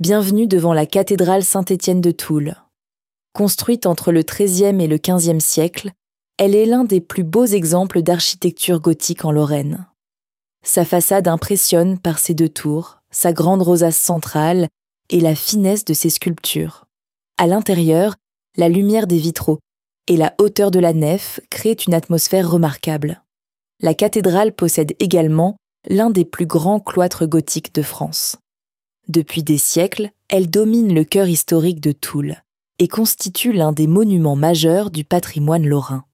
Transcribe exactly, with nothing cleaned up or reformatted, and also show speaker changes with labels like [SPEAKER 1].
[SPEAKER 1] Bienvenue devant la cathédrale Saint-Étienne de Toul. Construite entre le treizième et le quinzième siècle, elle est l'un des plus beaux exemples d'architecture gothique en Lorraine. Sa façade impressionne par ses deux tours, sa grande rosace centrale et la finesse de ses sculptures. À l'intérieur, la lumière des vitraux et la hauteur de la nef créent une atmosphère remarquable. La cathédrale possède également l'un des plus grands cloîtres gothiques de France. Depuis des siècles, elle domine le cœur historique de Toul et constitue l'un des monuments majeurs du patrimoine lorrain.